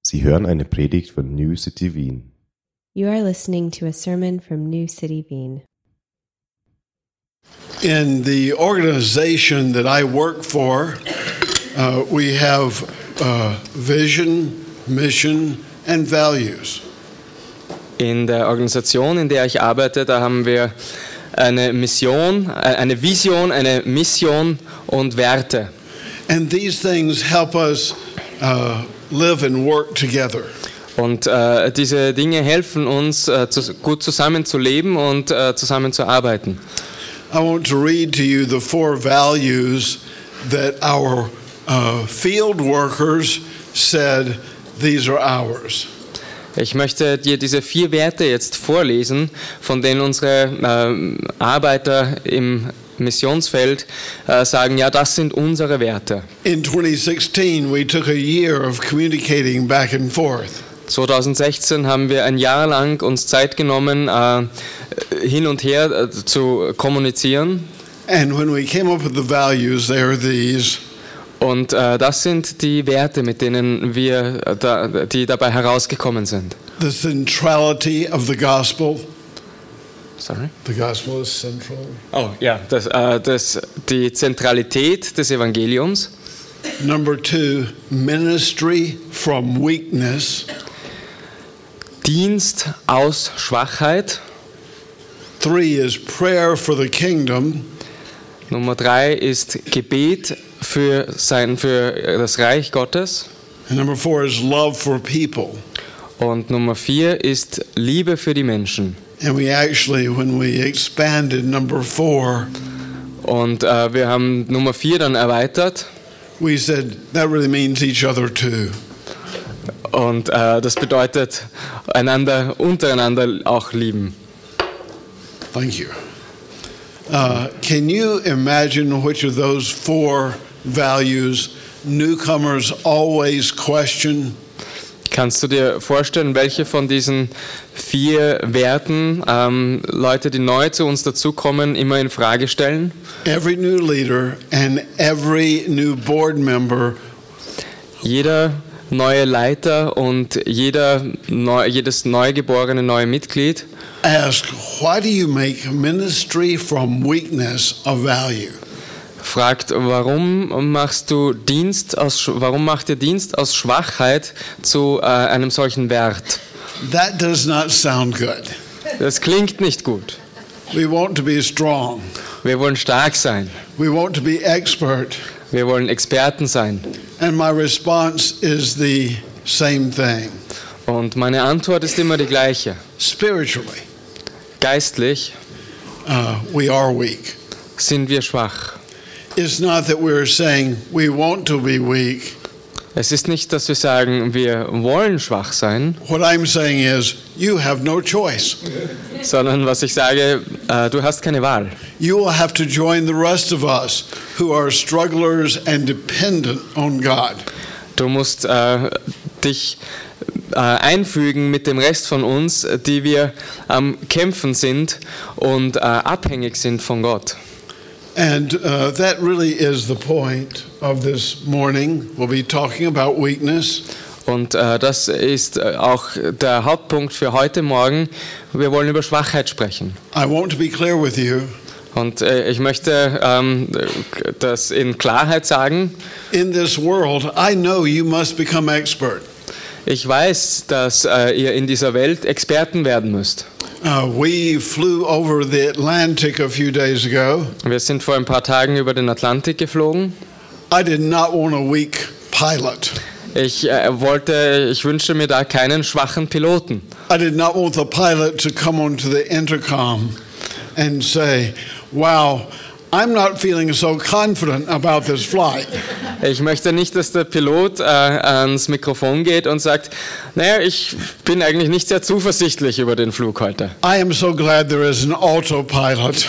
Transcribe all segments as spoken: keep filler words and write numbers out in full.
Sie hören eine Predigt von New City Wien. You are listening to a sermon from New City Wien. In the organization that I work for, uh, we have uh, vision, mission, and values. In der Organisation, in der ich arbeite, da haben wir eine Mission, eine Vision, eine Mission und Werte. And these things help us uh, live and work together. Und äh, diese Dinge helfen uns, äh, zu, gut zusammenzuleben und äh, zusammenzuarbeiten. I want to read to you the four values that our uh, field workers said these are ours. Ich möchte dir diese vier Werte jetzt vorlesen, von denen unsere äh, Arbeiter im Missionsfeld äh, sagen, ja, das sind unsere Werte. In twenty sixteen, we took a year of communicating back and forth. zwanzig sechzehn haben wir ein Jahr lang uns Zeit genommen, äh, hin und her äh, zu kommunizieren. And when we came up with the values, they are these. Und äh, das sind die Werte, mit denen wir, äh, da, die dabei herausgekommen sind. The centrality of the gospel. Sorry? The gospel is central. Oh, ja, das, äh, das, die Zentralität des Evangeliums. Number two, ministry from weakness. Dienst aus Schwachheit. Three is prayer for the kingdom. Nummer drei ist Gebet für, sein, für das Reich Gottes. And number four is love for people. Und Nummer vier ist Liebe für die Menschen. And we actually, when we expanded number four, Und äh, wir haben Nummer vier dann erweitert. we said that really means each other too. Und äh, das bedeutet einander untereinander auch lieben. Thank you. Uh, can you imagine which of those four values newcomers always question? Kannst du dir vorstellen, welche von diesen vier Werten ähm, Leute, die neu zu uns dazukommen, immer in Frage stellen? Every new leader and every new board member Jeder neue Leiter und jeder neu, jedes neugeborene neue Mitglied ask, why do you make ministry from weakness a value? fragt, warum machst du Dienst aus, warum macht ihr Dienst aus Schwachheit zu äh, einem solchen Wert? That does not sound good. Das klingt nicht gut. We want to be strong. Wir wollen stark sein. We want to be expert. Wir wollen Experten sein. And my response is the same thing. Und meine Antwort ist immer die gleiche. Spiritually, Geistlich uh, we are weak. sind wir schwach. It's not that we're saying we want to be weak. Es ist nicht, dass wir sagen, wir wollen schwach sein, What I'm saying is you have no choice. sondern was ich sage, äh, du hast keine Wahl. You will have to join the rest of us who are strugglers and dependent on God. Du musst äh, dich äh, einfügen mit dem Rest von uns, die wir am Kämpfen sind und äh, abhängig sind von Gott. And uh, that really is the point of this morning. We'll be talking about weakness. Und äh, das ist äh, auch der Hauptpunkt für heute Morgen. Wir wollen über Schwachheit sprechen. I want to be clear with you. Und äh, ich möchte ähm, das in Klarheit sagen. In this world, I know you must become expert. Ich weiß, dass äh, ihr in dieser Welt Experten werden müsst. Uh, we flew over the Atlantic a few days ago. Wir sind vor ein paar Tagen über den Atlantik geflogen. I did not want a weak pilot. Ich äh, wollte, ich wünschte mir da keinen schwachen Piloten. I did not want the pilot to come onto the intercom and say, wow, I'm not feeling so confident about this flight. Ich möchte nicht, dass der Pilot äh, ans Mikrofon geht und sagt, naja, ich bin eigentlich nicht sehr zuversichtlich über den Flug heute. I am so glad there is an autopilot.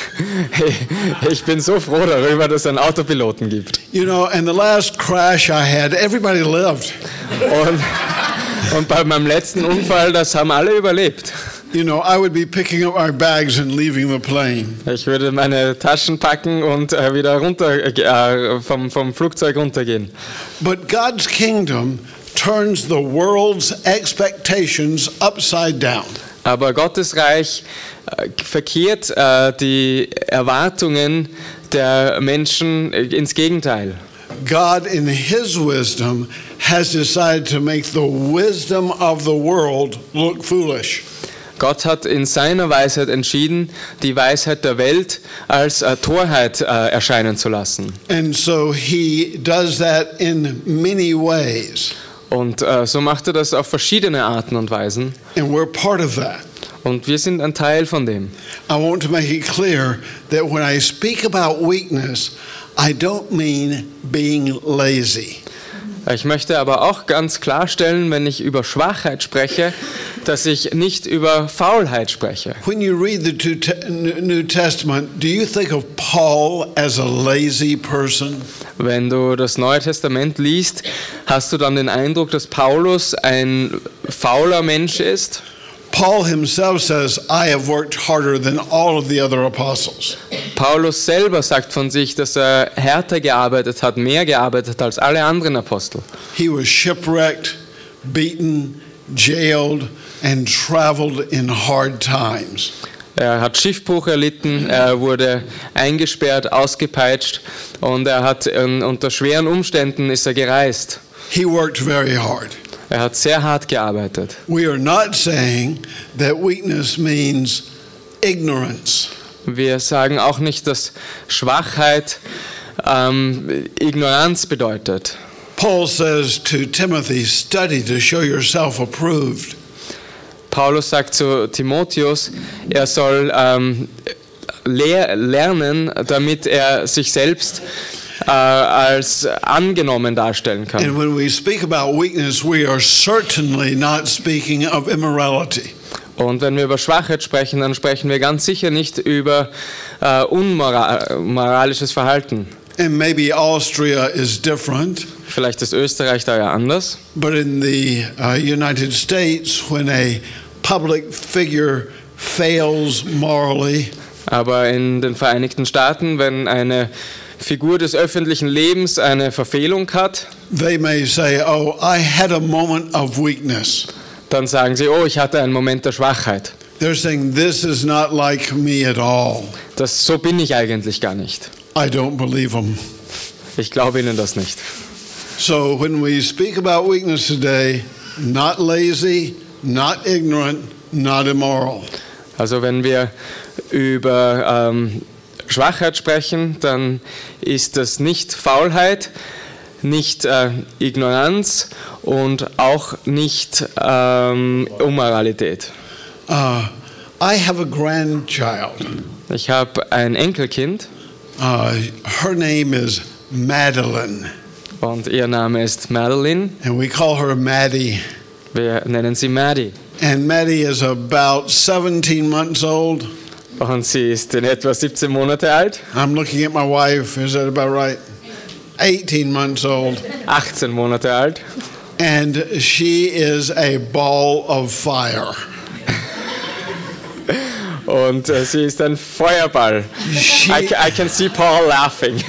Ich bin so froh darüber, dass es einen Autopiloten gibt. You know, and the last crash I had, everybody lived. Und, und bei meinem letzten Unfall, das haben alle überlebt. You know, I would be picking up my bags and leaving the plane. Ich würde meine Taschen packen und äh, wieder runter äh, vom, vom Flugzeug runtergehen. But God's kingdom turns the world's expectations upside down. Aber Gottes Reich äh, verkehrt äh, die Erwartungen der Menschen äh, ins Gegenteil. God in his wisdom has decided to make the wisdom of the world look foolish. Gott hat in seiner Weisheit entschieden, die Weisheit der Welt als äh, Torheit äh, erscheinen zu lassen. And so he does that in many ways. Und äh, so macht er das auf verschiedene Arten und Weisen. And we're part of that. Und wir sind ein Teil von dem. I want to make it clear that when I speak about weakness, I don't mean being lazy. Ich möchte aber auch ganz klarstellen, wenn ich über Schwachheit spreche, dass ich nicht über Faulheit spreche. When you read the two te- New Testament, do you think of Paul as a lazy person? Wenn du das Neue Testament liest, hast du dann den Eindruck, dass Paulus ein fauler Mensch ist? Paul himself says, I have worked harder than all of the other apostles. Paulus selber sagt von sich, dass er härter gearbeitet hat, mehr gearbeitet als alle anderen Apostel. He was shipwrecked, beaten, jailed, and traveled in hard times. Er hat Schiffbruch erlitten, er wurde eingesperrt, ausgepeitscht und er hat ähm, unter schweren Umständen ist er gereist. He worked very hard. Er hat sehr hart gearbeitet. We are not saying that weakness means ignorance. Wir sagen auch nicht, dass Schwachheit ähm, Ignoranz bedeutet. Paul says to Timothy, study to show yourself approved. Paulus sagt zu Timotheus, er soll ähm, lehr- lernen, damit er sich selbst äh, als angenommen darstellen kann. And when we speak about weakness, we are certainly not speaking of immorality. Und wenn wir über Schwachheit sprechen, dann sprechen wir ganz sicher nicht über äh, unmoralisches Verhalten. And maybe Austria is different. Vielleicht ist Österreich da ja anders. But in the uh, United States, when a public figure fails morally, Aber in den Vereinigten Staaten, wenn eine Figur des öffentlichen Lebens eine Verfehlung hat, they may say, oh, I had a moment of weakness. dann sagen sie, oh, ich hatte einen Moment der Schwachheit. They're saying, this is not like me at all. Das, so bin ich eigentlich gar nicht. I don't believe them. Ich glaube ihnen das nicht. So when we speak about weakness today, not lazy, not ignorant, not immoral. Also wenn wir über ähm, Schwachheit sprechen, dann ist das nicht Faulheit, nicht äh, Ignoranz und auch nicht ähm, Unmoralität. Uh, I have a grandchild. Ich habe ein Enkelkind Uh, her name is Madeline, und ihr Name ist Madeline. and we call her Maddie. Wir nennen sie Maddie. And Maddie is about seventeen months old. Und sie ist in etwa siebzehn Monate alt, I'm looking at my wife. Is that about right? eighteen months old. achtzehn Monate alt. And she is a ball of fire. Und äh, sie ist ein Feuerball. She, I, ca- I can see Paul laughing.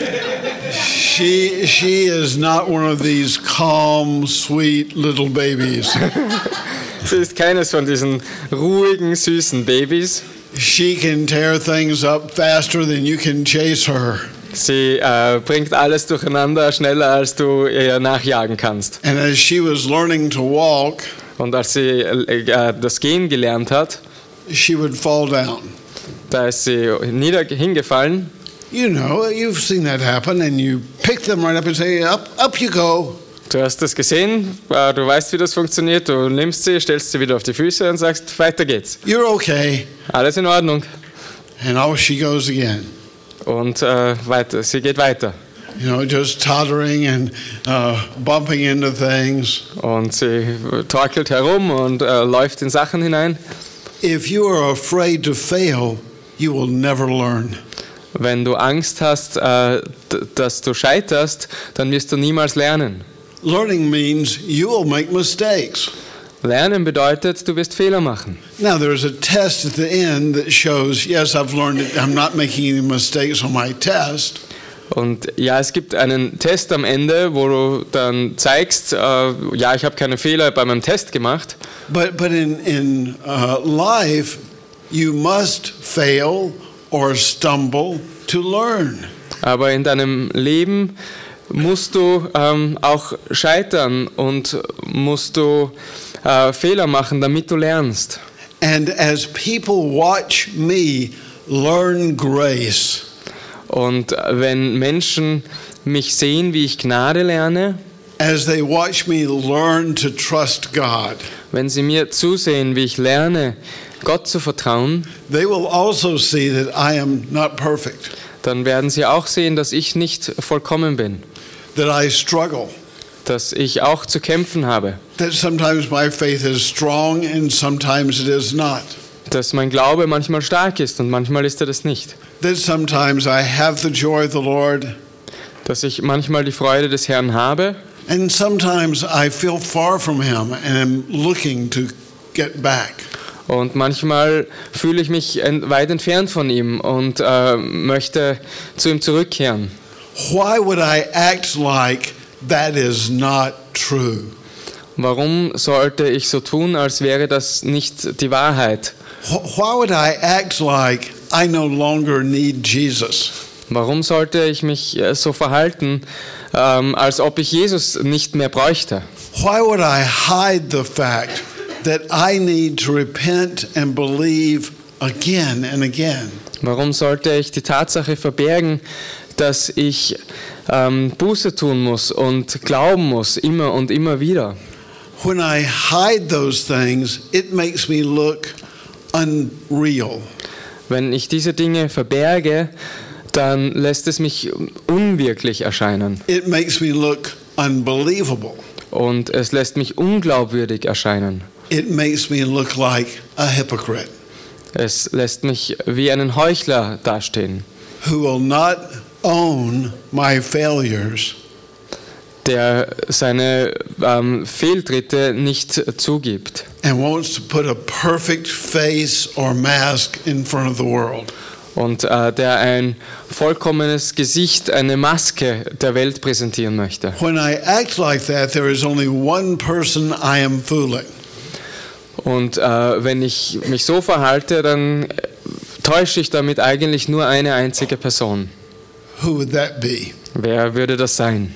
she, she is not one of these calm, sweet little babies. Sie ist keines von diesen ruhigen, süßen Babys. She can tear things up faster than you can chase her. Sie äh, bringt alles durcheinander, schneller als du ihr nachjagen kannst. And as she was learning to walk, Und als sie äh, das Gehen gelernt hat, she would fall down. da ist sie nieder hingefallen. You know, you've seen that happen, and you pick them right up and say, up, up you go. Du hast das gesehen, äh, du weißt, wie das funktioniert, du nimmst sie, stellst sie wieder auf die Füße und sagst, weiter geht's. You're okay. Alles in Ordnung. And off she goes again. Und äh, weiter, sie geht weiter. You know, just tottering and uh, bumping into things. Und sie torkelt herum und äh, läuft in Sachen hinein. If you are afraid to fail, you will never learn. Wenn du Angst hast, äh, d- dass du scheiterst, dann wirst du niemals lernen. Learning means you will make mistakes. Lernen bedeutet, du wirst Fehler machen. Now, there's a test at the end that shows, yes, I've learned it. I'm not making any mistakes on my test. Und ja, es gibt einen Test am Ende, wo du dann zeigst, äh, ja, ich habe keine Fehler bei meinem Test gemacht. But, but in, in uh, life, you must fail or stumble to learn. Aber in deinem Leben musst du ähm, auch scheitern und musst du äh, Fehler machen, damit du lernst. And as people watch me learn grace, Und wenn Menschen mich sehen, wie ich Gnade lerne, as they watch me learn to trust God, wenn sie mir zusehen, wie ich lerne, Gott zu vertrauen, they will also see that I am not perfect, dann werden sie auch sehen, dass ich nicht vollkommen bin, that I struggle, dass ich auch zu kämpfen habe, that sometimes my faith is strong and sometimes it is not, dass mein Glaube manchmal stark ist und manchmal ist er das nicht, that sometimes I have the joy of the Lord dass ich manchmal die Freude des Herrn habe and sometimes I feel far from Him and am looking to get back. und manchmal fühle ich mich ent- weit entfernt von ihm und äh, möchte zu ihm zurückkehren. Why would I act like that is not true? Warum sollte ich so tun, als wäre das nicht die Wahrheit? Wh- Why would I act like I no longer need Jesus? Warum sollte ich mich äh, so verhalten, ähm, als ob ich Jesus nicht mehr bräuchte? Why would I hide the fact that I need to repent and believe again and again? Warum sollte ich die Tatsache verbergen, dass ich ähm, Buße tun muss und glauben muss, immer und immer wieder? When I hide those things, it makes me look unreal. Wenn ich diese Dinge verberge, dann lässt es mich unwirklich erscheinen It makes me look unbelievable. und es lässt mich unglaubwürdig erscheinen. It makes me look like a hypocrite Es lässt mich wie einen Heuchler dastehen, who will not own my failures der seine ähm, Fehltritte nicht zugibt and wants to put a perfect face or mask in front of the world. und äh, der ein vollkommenes Gesicht, eine Maske der Welt präsentieren möchte. When I act like that, there is only one person I am fooling. Und äh, wenn ich mich so verhalte, dann täusche ich damit eigentlich nur eine einzige Person. Who would that be? Wer würde das sein?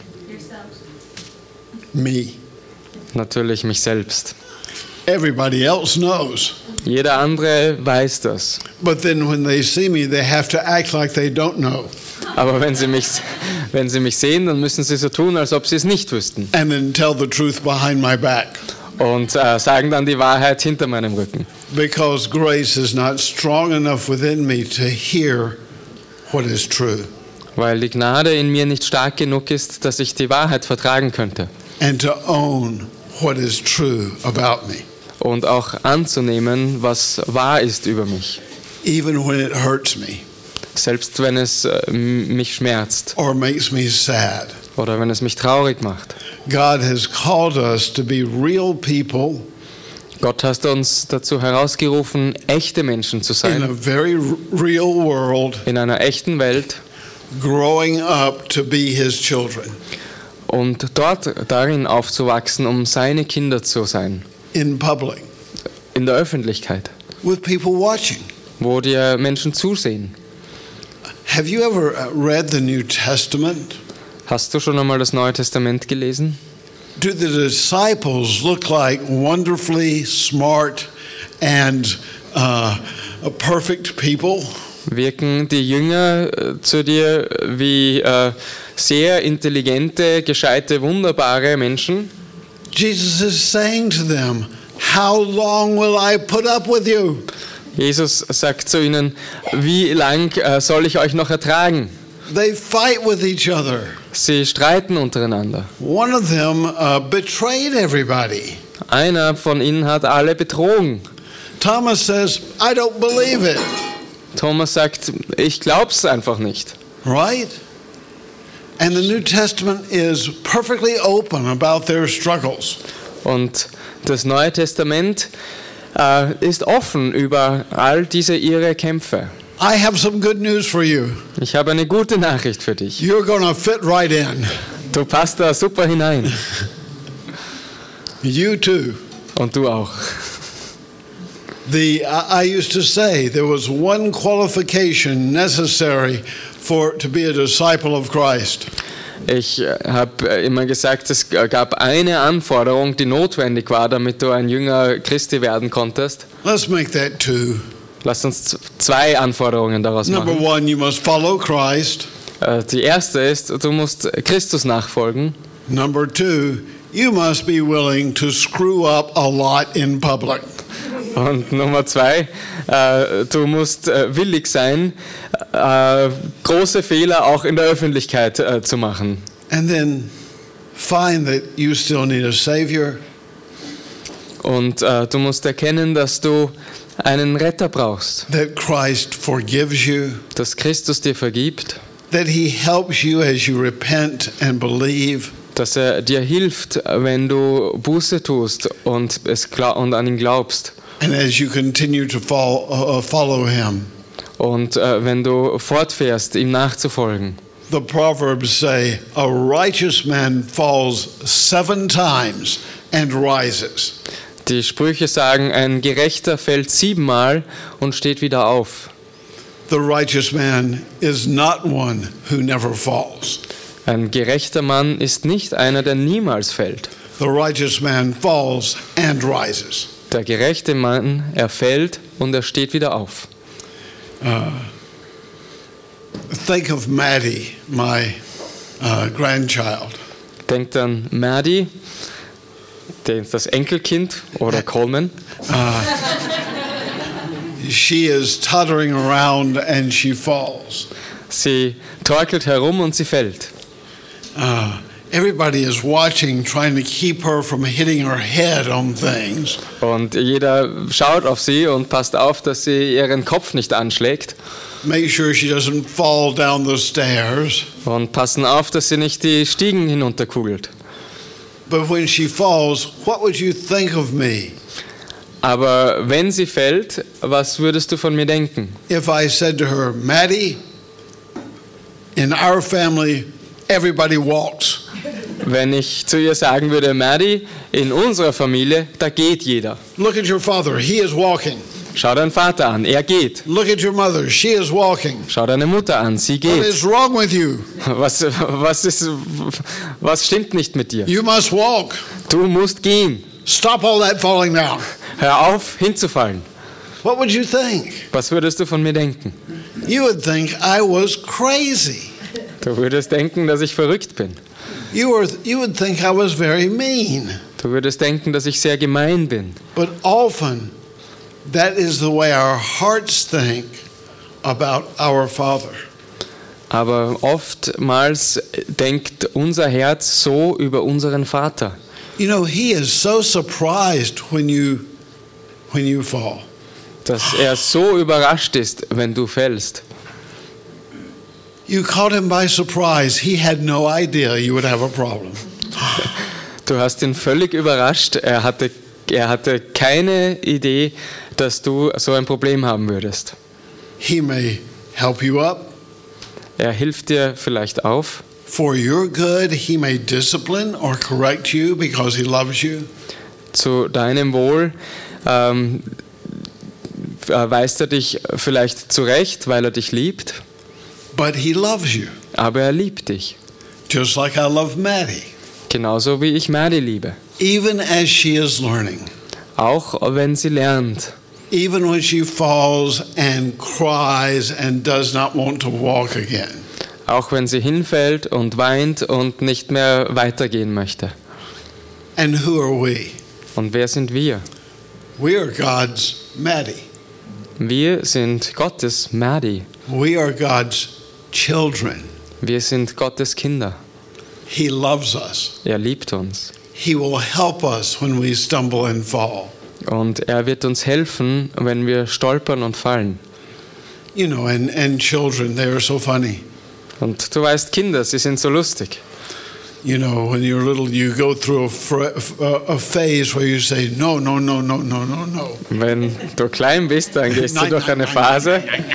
Me. Natürlich mich selbst. Everybody else knows. Jeder andere weiß das. But then when they see me, they have to act like they don't know. Aber wenn sie mich, wenn sie mich sehen, dann müssen sie so tun, als ob sie es nicht wüssten. And then tell the truth behind my back. Und äh, sagen dann die Wahrheit hinter meinem Rücken. Because grace is not strong enough within me to hear what is true Weil die Gnade in mir nicht stark genug ist, dass ich die Wahrheit vertragen könnte. and to own what is true about me, Und auch anzunehmen, was wahr ist über mich. even when it hurts me Selbst wenn es äh, m- mich schmerzt or makes me sad. oder wenn es mich traurig macht. God has called us to be real people Gott hat uns dazu herausgerufen, echte Menschen zu in a sein, very r- real world, in einer echten Welt growing up to be His children und dort darin aufzuwachsen, um seine Kinder zu sein, in public in der Öffentlichkeit, with people watching. wo dir Menschen zusehen. Have you ever uh, read the New Testament? Hast du schon einmal das Neue Testament gelesen? Do the disciples look like wonderfully smart and uh, perfect people? Wirken die Jünger äh, zu dir wie äh, sehr intelligente, gescheite, wunderbare Menschen? Jesus is saying to them, "How long will I put up with you?" Jesus sagt zu ihnen, wie lang äh, soll ich euch noch ertragen? They fight with each other. Sie streiten untereinander. One of them uh, betrayed everybody. Einer von ihnen hat alle betrogen. Thomas says, "I don't believe it." Thomas sagt, ich glaub's einfach nicht. Right? And the New Testament is perfectly open about their struggles. Und das Neue Testament äh, ist offen über all diese ihre Kämpfe. I have some good news for you. Ich habe eine gute Nachricht für dich. You're going to fit right in. Du passt da super hinein. You too. Und du auch. The I I used to say there was one qualification necessary for to be a disciple of Christ. Ich habe immer gesagt, es gab eine Anforderung, die notwendig war, damit du ein Jünger Christi werden konntest. Let's make that two. Lass uns zwei Anforderungen daraus Number machen. one, you must follow Christ. Äh, Die erste ist, du musst Christus nachfolgen. Number two, you must be willing to screw up a lot in public. Und Nummer zwei, äh, du musst äh, willig sein, äh, große Fehler auch in der Öffentlichkeit äh, zu machen. And then find that you still need a Savior. Und äh, du musst erkennen, dass du einen Retter brauchst, That Christ forgives you. dass Christus dir vergibt, That He helps you as you repent and believe. dass er dir hilft, wenn du Buße tust und, es glau- und an ihn glaubst. And as you continue to follow, uh, follow Him. Und äh, wenn du fortfährst, ihm nachzufolgen. The Proverbs say, a righteous man falls seven times and rises. Die Sprüche sagen, ein Gerechter fällt siebenmal und steht wieder auf. The righteous man is not one who never falls. Ein gerechter Mann ist nicht einer, der niemals fällt. The righteous man falls and rises. Der gerechte Mann, er fällt und er steht wieder auf. Think of Maddie, my uh, grandchild. Denkt an Maddie, den- das Enkelkind, oder Coleman. She is tottering around and she falls. Sie torkelt herum und sie fällt. Uh, everybody is watching, trying to keep her from hitting her head on things. Und jeder schaut auf sie und passt auf, dass sie ihren Kopf nicht anschlägt. Make sure she doesn't fall down the stairs. Und passen auf, dass sie nicht die Stiegen hinunterkugelt. But when she falls, what would you think of me Aber wenn sie fällt, was würdest du von mir denken? if I said to her, Maddie, in our family, everybody walks. Wenn ich zu ihr sagen würde, Maddie, in unserer Familie, da geht jeder. Look at your father, he is walking. Schau deinen Vater an, er geht. Look at your mother, she is walking. Schau deine Mutter an, sie What geht. is wrong with you? Was, was, ist, was stimmt nicht mit dir? You must walk. Du musst gehen. Stop all that falling down. Hör auf, hinzufallen. What would you think? Was würdest du von mir denken? You would think I was crazy. Du würdest denken, dass ich verrückt bin. You, were, you would think I was very mean. Du würdest denken, dass ich sehr gemein bin. But often, that is the way our hearts think about our Father. Aber oftmals denkt unser Herz so über unseren Vater. You know, He is so surprised when you, when you fall. Dass er so überrascht ist, wenn du fällst. You caught Him by surprise. He had no idea you would have a problem. Du hast ihn völlig überrascht. Er hatte, er hatte keine Idee, dass du so ein Problem haben würdest. He may help you up Er hilft dir vielleicht auf. for your good. He may discipline or correct you because He loves you. Zu deinem Wohl ähm, weist er dich vielleicht zurecht, weil er dich liebt. But He loves you, Aber er liebt dich. just like I love Maddie. Genauso wie ich Maddie liebe. Even as she is learning, Auch wenn sie lernt. even when she falls and cries and does not want to walk again. Auch wenn sie hinfällt und weint und nicht mehr weitergehen möchte. And who are we? Und wer sind wir? We are God's Maddie. Wir sind Gottes Maddie. We are God's children. Wir sind Gottes Kinder. He loves us. Er liebt uns. He will help us when we stumble and fall. Und er wird uns helfen, wenn wir stolpern und fallen. You know, and, and children, they are so funny. Und du weißt, Kinder, sie sind so lustig. You know, when you're little, you go through a, fr- a phase where you say, no, no, no, no, no, no, no. Wenn du klein bist, dann gehst du Nein, durch nein, eine nein, Phase, nein, nein, nein.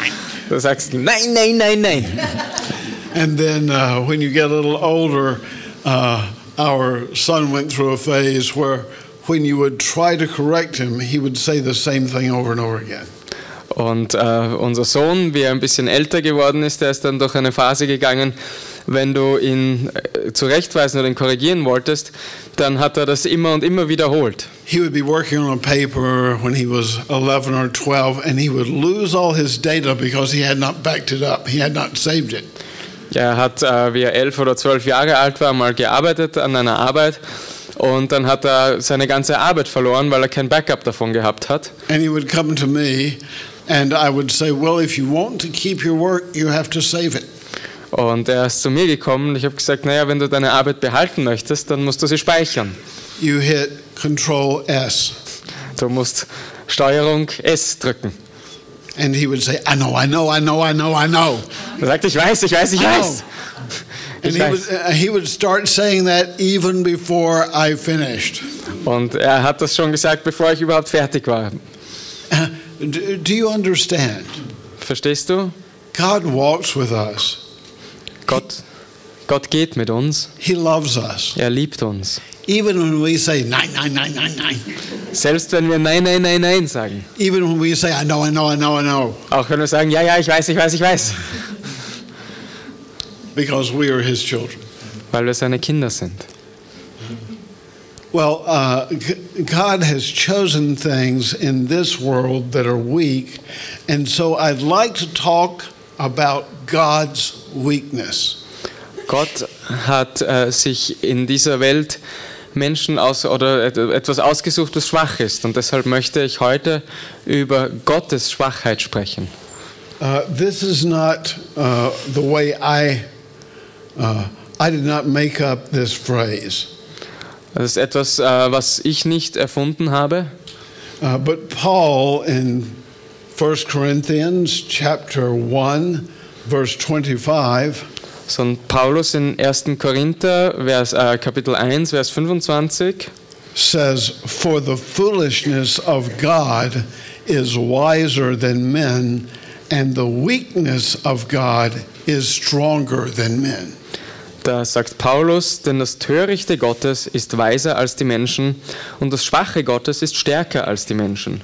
Du sagst, nein, nein, nein, nein. And then uh, when you get a little older, uh, our son went through a phase where when you would try to correct him, he would say the same thing over and over again. Und äh, unser Sohn, wie er ein bisschen älter geworden ist, der ist dann durch eine Phase gegangen, wenn du ihn äh, zurechtweisen oder ihn korrigieren wolltest, dann hat er das immer und immer wiederholt. He would be working on a paper when he was eleven or twelve, and he would lose all his data because he had not backed it up. He had not saved it. Ja, er hat, äh, wie er elf oder zwölf Jahre alt war, mal gearbeitet an einer Arbeit und dann hat er seine ganze Arbeit verloren, weil er kein Backup davon gehabt hat. And he would come to me, and I would say, well, if you want to keep your work, you have to save it. Und er ist zu mir gekommen und ich habe gesagt, naja, wenn du deine Arbeit behalten möchtest, dann musst du sie speichern. You hit Control S. Du musst Steuerung S drücken. And he would say, I know, I know, I know, I know, I know. Er sagt, ich weiß, ich weiß, ich weiß. And Ich he would, weiß. uh, he would start saying that even before I finished. Und er hat das schon gesagt, bevor ich überhaupt fertig war. Uh, do, do you understand? Verstehst du? God walks with us. Gott, Gott geht mit uns. He loves us. Er liebt uns. Even when we say, nein, nein, nein, nein, nein. Selbst wenn wir Nein, Nein, Nein, Nein sagen. Even when we say, I know, I know, I know, I know. Auch wenn wir sagen, ja, ja, ich weiß, ich weiß, ich weiß. Because we are his children. Weil wir seine Kinder sind. Well, uh, G- God has chosen things in this world that are weak. And so I'd like to talk about God's weakness. Gott hat äh, sich in dieser Welt Menschen aus oder etwas ausgesucht, das schwach ist. Und deshalb möchte ich heute über Gottes Schwachheit sprechen. Uh, this is not uh, the way I, uh, I did not make up this phrase. Das ist etwas, äh, was ich nicht erfunden habe. Uh, but Paul in First Corinthians chapter one, verse twenty-five, Sondern Paulus in ersten Korinther, Vers, äh, Kapitel eins, Vers fünfundzwanzig, says, For the foolishness of God is wiser than men, and the weakness of God is stronger than men. da sagt Paulus, denn das Törichte Gottes ist weiser als die Menschen und das Schwache Gottes ist stärker als die Menschen.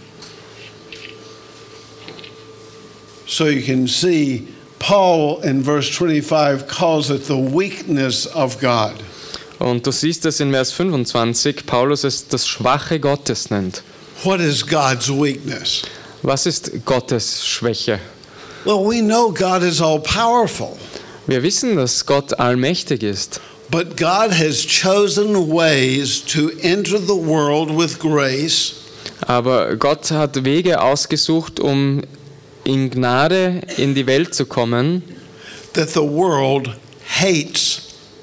So you can see Paul in verse twenty-five calls it the weakness of God. Und du siehst es in Vers fünfundzwanzig, Paulus es das Schwache Gottes nennt. What is God's weakness? Was ist Gottes Schwäche? Well, we know God is all powerful, Wir wissen, dass Gott allmächtig ist, but God has chosen ways to enter the world with grace aber Gott hat Wege ausgesucht, um in Gnade in die Welt zu kommen, that the world hates,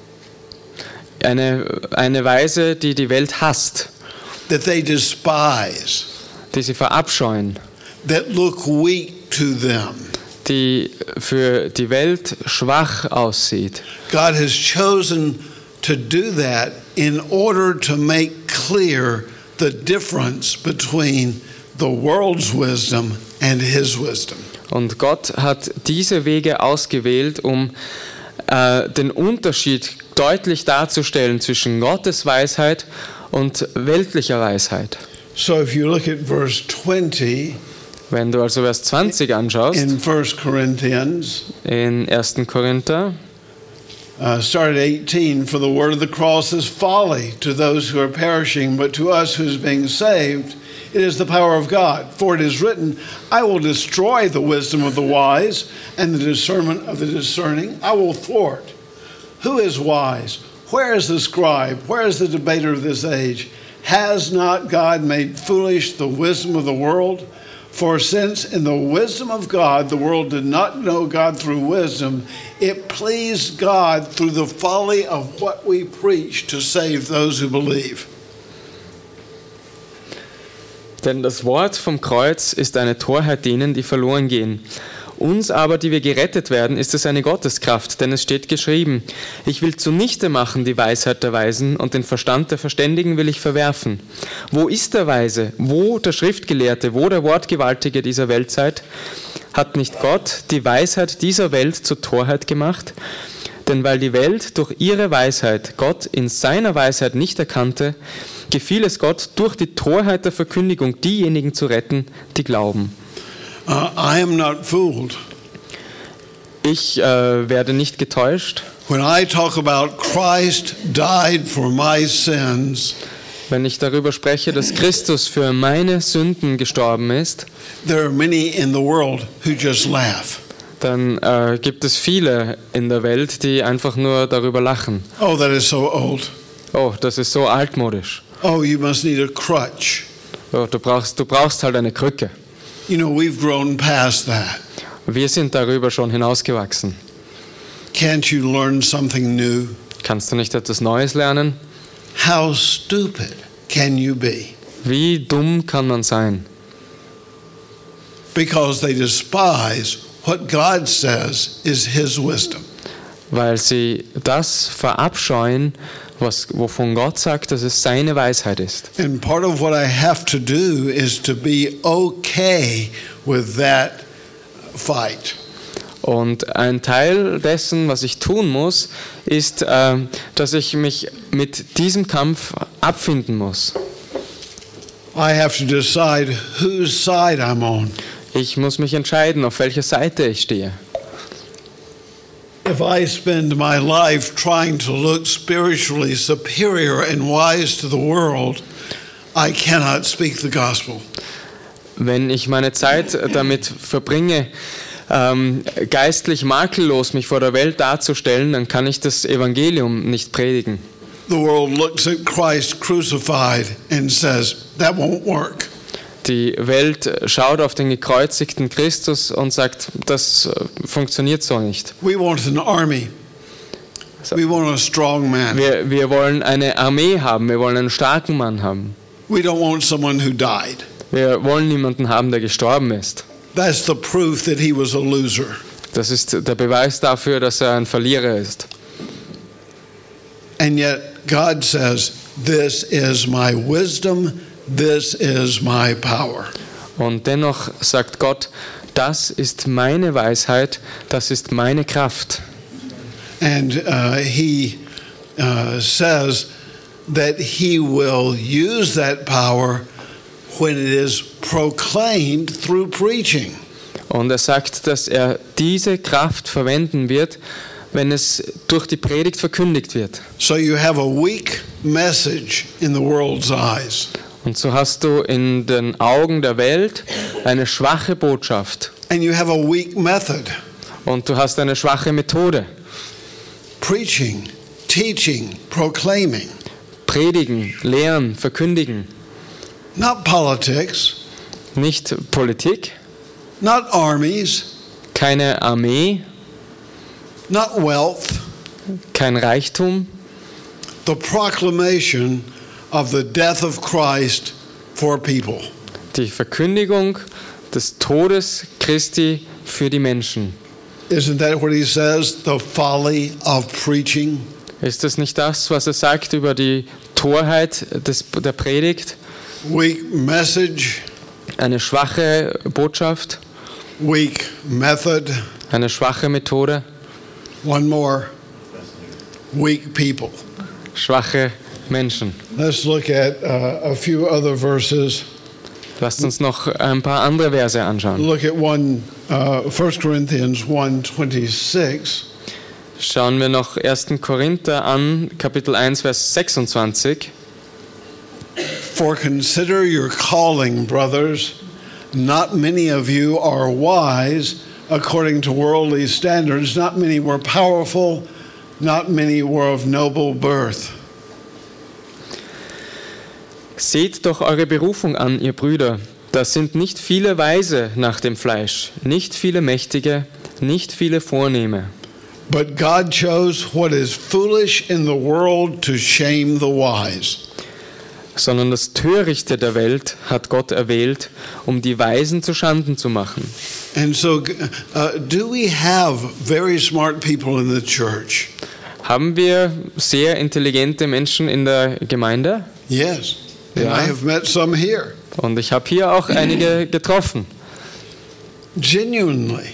eine, eine Weise, die die Welt hasst, that they despise, die sie verabscheuen, that look weak to them. die für die Welt schwach aussieht. God has chosen to do that in order to make clear the difference between the world's wisdom and his wisdom. Und Gott hat diese Wege ausgewählt, um äh, den Unterschied deutlich darzustellen zwischen Gottes Weisheit und weltlicher Weisheit. So if you look at verse twenty Wenn du also Vers zwanzig anschaust, in First Corinthians, in ersten Korinther, uh, start at eighteen, for the word of the cross is folly to those who are perishing, but to us who's being saved, it is the power of God. For it is written, I will destroy the wisdom of the wise, and the discernment of the discerning I will thwart. Who is wise? Where is the scribe? Where is the debater of this age? Has not God made foolish the wisdom of the world? For since in the wisdom of God the world did not know God through wisdom, it pleased God through the folly of what we preach to save those who believe. denn das Wort vom Kreuz ist eine Torheit denen, die verloren gehen. Uns aber, die wir gerettet werden, ist es eine Gotteskraft, denn es steht geschrieben, ich will zunichte machen die Weisheit der Weisen und den Verstand der Verständigen will ich verwerfen. Wo ist der Weise? Wo der Schriftgelehrte? Wo der Wortgewaltige dieser Weltzeit? Hat nicht Gott die Weisheit dieser Welt zur Torheit gemacht? Denn weil die Welt durch ihre Weisheit Gott in seiner Weisheit nicht erkannte, gefiel es Gott, durch die Torheit der Verkündigung diejenigen zu retten, die glauben. Uh, I am not fooled. Ich äh, werde nicht getäuscht. When I talk about Christ died for my sins, Wenn ich darüber spreche, dass Christus für meine Sünden gestorben ist, there are many in the world who just laugh. dann äh, gibt es viele in der Welt, die einfach nur darüber lachen. Oh, that is so old. Oh, das ist so altmodisch. Oh, you must need a crutch. Oh, du brauchst, du brauchst halt eine Krücke. You know, we've grown past that. Wir sind darüber schon hinausgewachsen. Can't you learn something new? Kannst du nicht etwas Neues lernen? How stupid can you be? Wie dumm kann man sein? Because they despise what God says is His wisdom. Weil sie das verabscheuen, was, wovon Gott sagt, dass es seine Weisheit ist. And part of what I have to do is to be okay with that fight. Und ein Teil dessen, was ich tun muss, ist, äh, dass ich mich mit diesem Kampf abfinden muss. I have to decide whose side I'm on. Ich muss mich entscheiden, auf welcher Seite ich stehe. If I spend my life trying to look spiritually superior and wise to the world, I cannot speak the gospel. Wenn ich meine Zeit damit verbringe, ähm, geistlich makellos mich vor der Welt darzustellen, dann kann ich das Evangelium nicht predigen. The world looks at Christ crucified and says, that won't work. Die Welt schaut auf den gekreuzigten Christus und sagt, das funktioniert so nicht. We want an army. We want a strong man. Wir, wir wollen eine Armee haben, wir wollen einen starken Mann haben. We don't want someone who died. Wir wollen niemanden haben, der gestorben ist. That's the proof that he was a loser. Das ist der Beweis dafür, dass er ein Verlierer ist. And yet God says, this is my wisdom, this is my power. Und dennoch sagt Gott, das ist meine Weisheit, das ist meine Kraft. And uh, he uh, says that he will use that power when it is proclaimed through preaching. Und er sagt, dass er diese Kraft verwenden wird, wenn es durch die Predigt verkündigt wird. So you have a weak message in the world's eyes. Und so hast du in den Augen der Welt eine schwache Botschaft. And you have a weak method. Und du hast eine schwache Methode. Preaching, teaching, proclaiming. Predigen, lehren, verkündigen. Not politics, Nicht Politik, not armies, keine Armee, not wealth. kein Reichtum. The proclamation of the death of Christ for people. Die Verkündigung des Todes Christi für die Menschen. Isn't that what he says? The folly of preaching? Ist das nicht das, was er sagt über die Torheit des, der Predigt? Weak message, Eine schwache Botschaft, weak method. eine schwache Methode, One more. Weak people. schwache Menschen. Let's look at uh, a few other verses. Lasst uns noch ein paar andere Verse anschauen. Look at one, uh, First Corinthians one twenty-six. Schauen wir noch ersten Korinther an, Kapitel eins, Vers sechsundzwanzig. For consider your calling, brothers. Not many of you are wise according to worldly standards. Not many were powerful. Not many were of noble birth. Seht doch eure Berufung an, ihr Brüder. Das sind nicht viele Weise nach dem Fleisch, nicht viele Mächtige, nicht viele Vornehme. But God chose what is foolish in the world to shame the wise. Sondern das Törichte der Welt hat Gott erwählt, um die Weisen zu Schanden zu machen. And so, uh, do we have very smart people in the church? Haben wir sehr intelligente Menschen in der Gemeinde? Genuinely.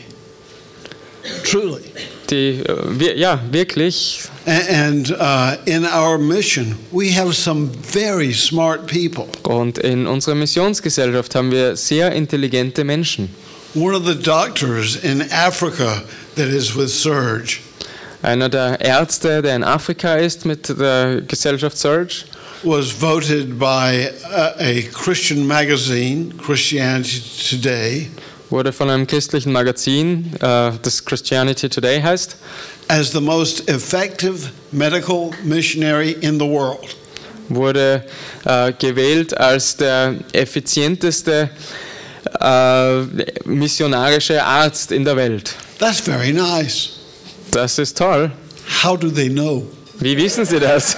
Truly. Die, äh, wir, ja, wirklich. And uh, in our mission, we have some very smart people. Und in unserer Missionsgesellschaft haben wir sehr intelligente Menschen. One of the doctors in Africa that is with Surge Einer der Ärzte, der in Afrika ist mit der Gesellschaft Surge, was voted by a, a Christian magazine, Christianity Today, wurde von einem christlichen Magazin, äh, das Christianity Today heißt, as the most effective medical missionary in the world. wurde äh, gewählt als der effizienteste äh, missionarische Arzt in der Welt. That's very nice. Das ist toll. How do they know? Wie wissen Sie das?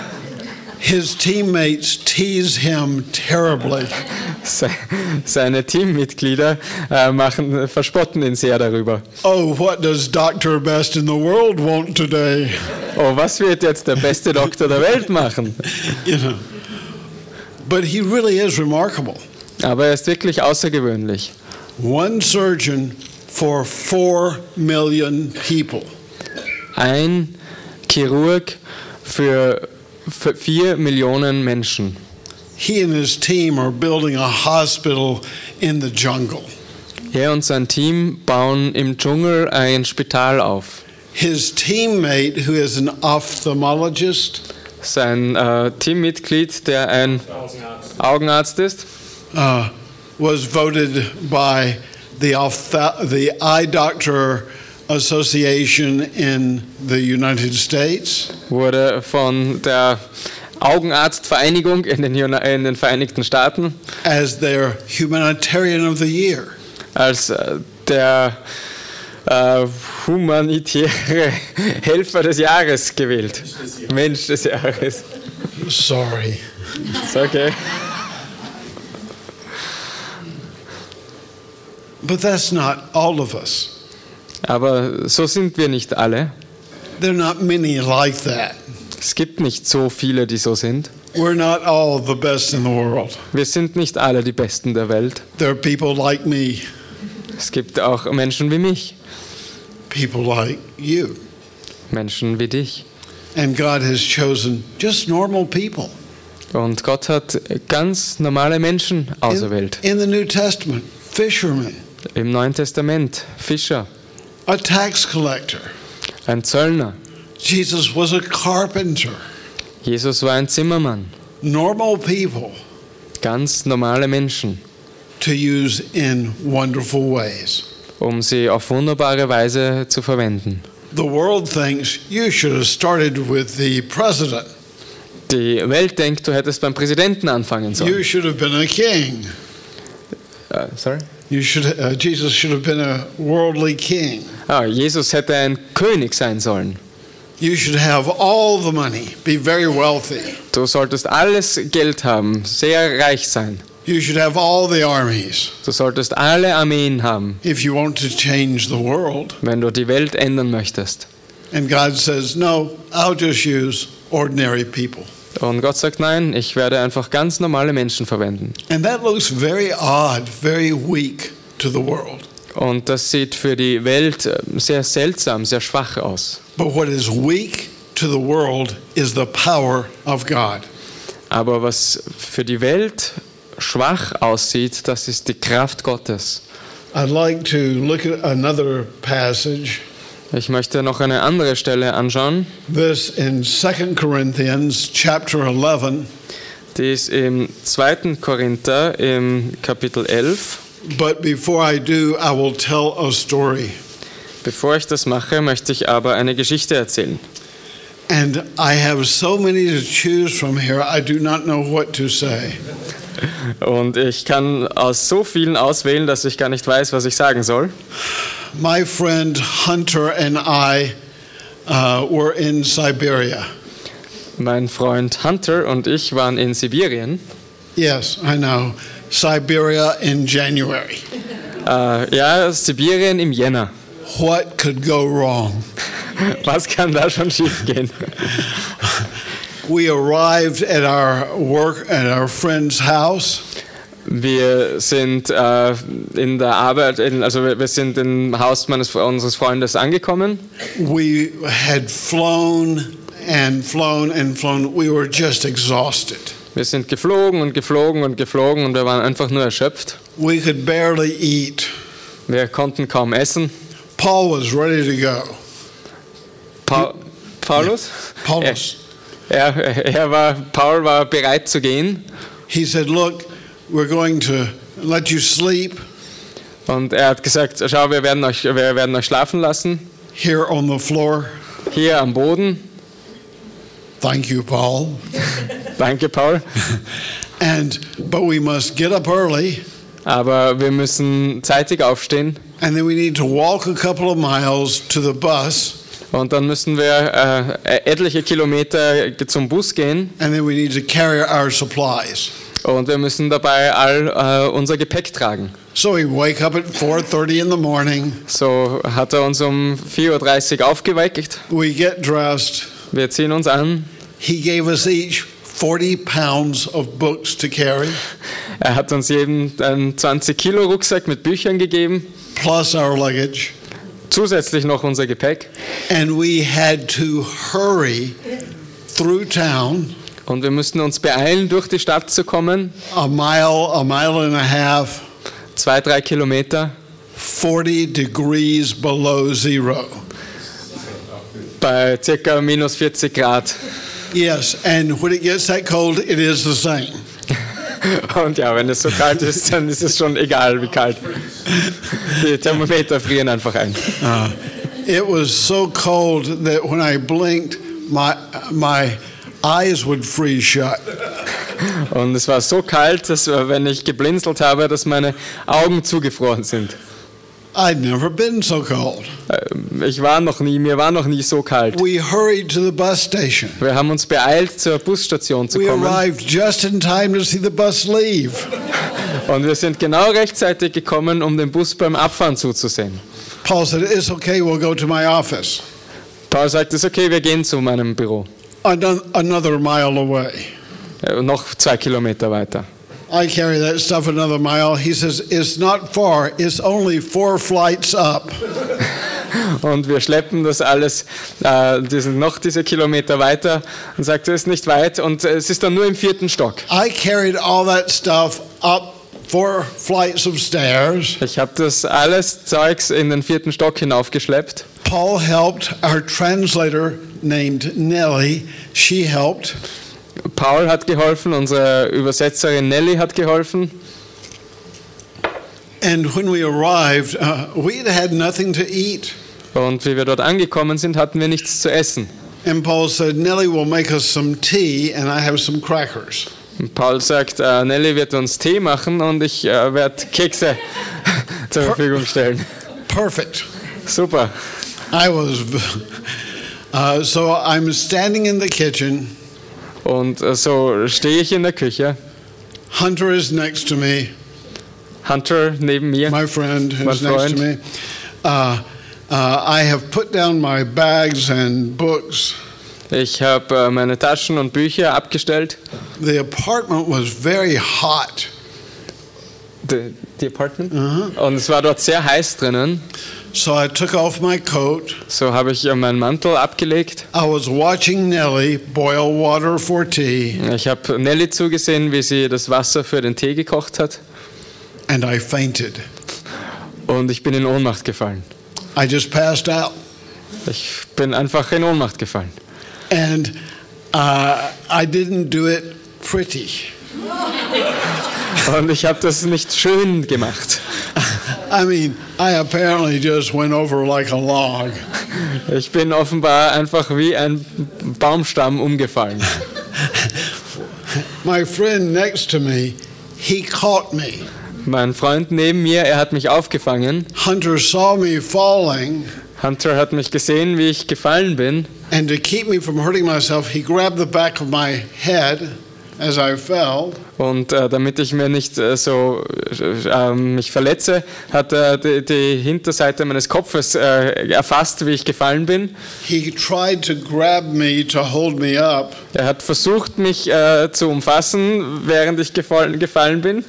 His teammates tease him terribly. Se- Seine Teammitglieder äh, machen, verspotten ihn sehr darüber. Oh, what does Doctor Best in the world want today? Oh, was wird jetzt der beste Doktor der Welt machen? You know. But he really is remarkable. Aber er ist wirklich außergewöhnlich. One surgeon for four million people. Ein Chirurg für, für vier Millionen Menschen. He and his team are building a hospital in the jungle. Er und sein Team bauen im Dschungel ein Spital auf. His teammate, who is an ophthalmologist, Sein äh, Teammitglied, der ein Augenarzt ist, uh, was voted by the, ophtha- the Eye Doctor Association in the United States wurde von der Augenarztvereinigung in den, Uni- in den Vereinigten Staaten as their Humanitarian of the Year. als äh, der äh, humanitäre Helfer des Jahres gewählt. Mensch des Jahres. Sorry. Ist okay. But that's not all of us. Aber so sind wir nicht alle. There are not many like that. Es gibt nicht so viele, die so sind. We're not all the best in the world. Wir sind nicht alle die Besten der Welt. There are people like me, Es gibt auch Menschen wie mich, people like you. Menschen wie dich. And God has chosen just normal people. Und Gott hat ganz normale Menschen In, auserwählt. in the New Testament, fishermen, Im Neuen Testament Fischer, a tax collector. ein Zöllner. Jesus was a carpenter. Jesus war ein Zimmermann. Normal people Ganz normale Menschen, to use in wonderful ways. um sie auf wunderbare Weise zu verwenden. The world thinks you should have started with the president. Die Welt denkt, du hättest beim Präsidenten anfangen You sollen. should have been a king. Äh, sorry? You should, uh, Jesus should have been a worldly king. Ah, Jesus hätte ein König sein sollen. You should have all the money, be very wealthy. Du solltest alles Geld haben, sehr reich sein. You should have all the armies Du solltest alle Armeen haben, if you want to change the world. wenn du die Welt ändern möchtest. And God says, no, I'll just use ordinary people. Und Gott sagt, nein, ich werde einfach ganz normale Menschen verwenden. And that looks very odd, very weak to the world. Und das sieht für die Welt äh, sehr seltsam, sehr schwach aus. But what is weak to the world is the power of God. Aber was für die Welt schwach aussieht, das ist die Kraft Gottes. I'd like to look at another passage. Ich möchte noch eine andere Stelle anschauen. This in Second Corinthians chapter eleven. Die ist im zweiten Korinther im Kapitel elf. But before I do, I will tell a story. Bevor ich das mache, möchte ich aber eine Geschichte erzählen. And I have so many to choose from here, I do not know what to say. Und ich kann aus so vielen auswählen, dass ich gar nicht weiß, was ich sagen soll. My friend Hunter and I uh, were in Siberia. Mein Freund Hunter und ich waren in Sibirien. Yes, I know. Siberia in January. Äh, ja, Sibirien im Jänner. What could go wrong? Was kann da schon schiefgehen? We arrived at our work at our friend's house. Wir sind äh, in der Arbeit, in, also wir, wir sind im Haus meines, unseres Freundes angekommen. We had flown and flown and flown. We were just exhausted. Wir sind geflogen und geflogen und geflogen und wir waren einfach nur erschöpft. We could barely eat. Wir konnten kaum essen. Paul was ready to go. Pa Paulus? Paulus. Er, er war, Paul war bereit zu gehen. He said, look, we're going to let you sleep Und er hat gesagt, schau, wir werden euch, wir werden euch schlafen lassen. here on the floor. Hier am Boden. Thank you, Paul. Danke, Paul. And but we must get up early, Aber wir müssen zeitig aufstehen. and then we need to walk a couple of miles to the bus, Und dann müssen wir äh, etliche Kilometer zum Bus gehen. and then we need to carry our supplies. Und wir müssen dabei all äh, unser Gepäck tragen. So we wake up at four thirty in the morning. So hat er uns um vier Uhr dreißig aufgeweckt. We get dressed. Wir ziehen uns an. He gave us each forty pounds of books to carry, Er hat uns jedem einen zwanzig Kilo Rucksack mit Büchern gegeben. plus our luggage. Zusätzlich noch unser Gepäck. And we had to hurry through town, Und wir mussten uns beeilen, durch die Stadt zu kommen. a mile, a mile and a half, Zwei, drei Kilometer. forty degrees below zero. Bei circa minus vierzig Grad. Yes, and when it gets that cold, it is the same. Und ja, wenn es so kalt ist, dann ist es schon egal, wie kalt. Die Thermometer frieren einfach ein. Uh, it was so cold that when I blinked, my my eyes would freeze shut. Und es war so kalt, dass wenn ich geblinzelt habe, dass meine Augen zugefroren sind. I'd never been so cold. Ich war noch nie, mir war noch nie so kalt. We hurried to the bus station. Wir haben uns beeilt, zur Busstation zu We kommen. arrived just in time to see the bus leave. Und wir sind genau rechtzeitig gekommen, um den Bus beim Abfahren zuzusehen. Paul said, "It's okay. We'll go to my office." Paul sagt, es ist okay, wir gehen zu meinem Büro. Ano- Another mile away. Äh, Noch zwei Kilometer weiter. I carry that stuff another mile. He says, "It's not far. It's only four flights up." Und wir schleppen das alles äh, diesen, noch diese Kilometer weiter und sagt, es ist nicht weit und es ist dann nur im vierten Stock. I carried all that stuff up four flights of stairs. Ich habe das alles Zeugs in den vierten Stock hinaufgeschleppt. Paul helped. Our translator named Nellie, she helped. Paul hat geholfen, unsere Übersetzerin Nelly hat geholfen. And when we arrived, uh, we had nothing to eat. Und wie wir dort angekommen sind, hatten wir nichts zu essen. And Paul said, Nellie will make us some tea, and I have some crackers. Und Paul sagt, äh, Nelly wird uns Tee machen und ich äh, werde Kekse zur Verfügung stellen. Perfect. Super. I was, uh, so I'm standing in the kitchen. Und äh, so stehe ich in der Küche. Hunter is next to me. Hunter neben mir. My friend Mein who's next Freund. to me. Uh, uh, I have put down my bags and books. Ich habe äh, meine Taschen und Bücher abgestellt. The apartment was very hot. Die, die Apartment? Und es war dort sehr heiß drinnen. So I took off my coat. So habe ich äh, meinen Mantel abgelegt. I was watching Nellie boil water for tea, Ich habe Nelly zugesehen, wie sie das Wasser für den Tee gekocht hat. and I fainted. Und ich bin in Ohnmacht gefallen. I just passed out. Ich bin einfach in Ohnmacht gefallen. And uh, I didn't do it pretty. Und ich habe das nicht schön gemacht. I mean, I apparently just went over like a log. Ich bin offenbar einfach wie ein Baumstamm umgefallen. My friend next to me, he caught me. Mein Freund neben mir, er hat mich aufgefangen. Hunter saw me falling, Hunter hat mich gesehen, wie ich gefallen bin. and to keep me from hurting myself, he grabbed the back of my head as I fell, Und äh, damit ich mir nicht äh, so äh, mich verletze, hat er die, die Hinterseite meines Kopfes äh, erfasst, wie ich gefallen bin. he tried to grab me to hold me up. Er hat versucht, mich äh, zu umfassen, während ich gefallen, gefallen bin.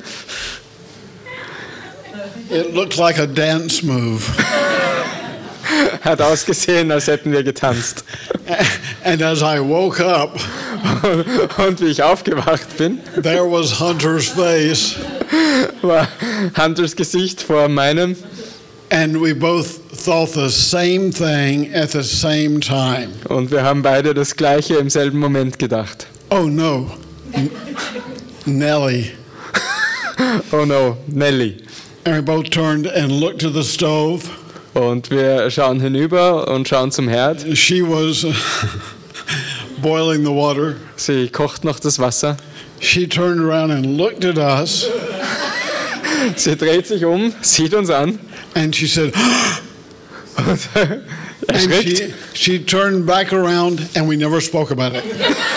It looked like a dance move. Hat ausgesehen, als hätten wir getanzt. And as I woke up, Und wie ich aufgewacht bin, there was Hunter's face. war Hunters Gesicht vor meinem. And we both thought the same thing at the same time. Und wir haben beide das Gleiche im selben Moment gedacht. Oh no, N- Nellie. Oh no, Nelly. And we both turned and looked to the stove. Und wir schauen hinüber und schauen zum Herd. She was boiling the water. Sie kocht noch das Wasser. She turned around and looked at us. Sie dreht sich um, sieht uns an And she said, und and erschrickt. she, she turned back around and we never spoke about it.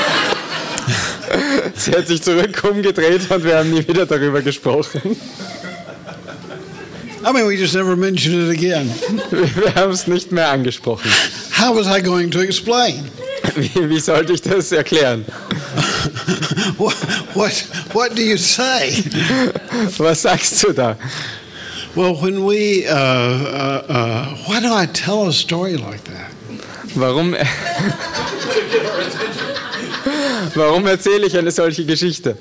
Sie hat sich zurück umgedreht und wir haben nie wieder darüber gesprochen. I mean, we just never mentioned it again. Wir haben es nicht mehr angesprochen. How was I going to explain? Wie, wie sollte ich das erklären? What, what, what do you say? Was sagst du da? Well, when we, uh, uh, uh, why do I tell a story like that? Warum, warum erzähle ich eine solche Geschichte?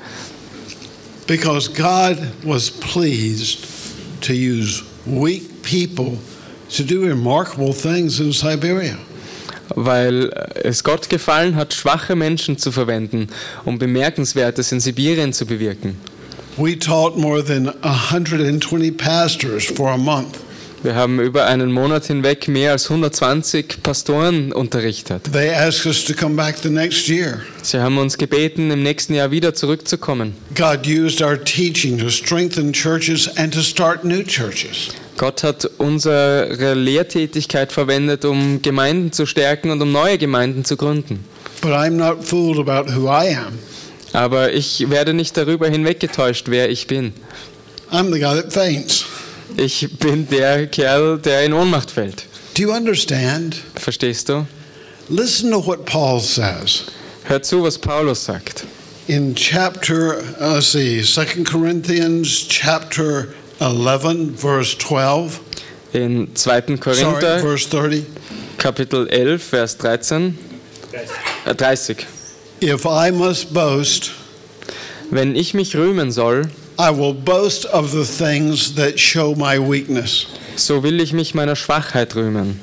Because God was pleased to use weak people to do remarkable things in Siberia. Weil es Gott gefallen hat, schwache Menschen zu verwenden, um Bemerkenswertes in Sibirien zu bewirken. We taught more than one hundred twenty pastors for a month. Wir haben über einen Monat hinweg mehr als hundertzwanzig Pastoren unterrichtet. They asked us to come back the next year. Sie haben uns gebeten, im nächsten Jahr wieder zurückzukommen. God used our teaching to strengthen churches and to start new churches. Gott hat unsere Lehrtätigkeit verwendet, um Gemeinden zu stärken und um neue Gemeinden zu gründen. But I'm not fooled about who I am. Aber ich werde nicht darüber hinweggetäuscht, wer ich bin. I'm the guy that faints. Ich bin der Kerl, der in Ohnmacht fällt. Do you understand? Verstehst du? Listen to what Paul says. Hör zu, was Paulus sagt. In chapter, uh, let's see, Second Corinthians chapter eleven, verse twelve. In zweiten Sorry, Korinther, verse thirty. Kapitel elf, Vers dreizehn, äh, dreißig. If I must boast, Wenn ich mich rühmen soll, I will boast of the things that show my weakness. so will ich mich meiner Schwachheit rühmen.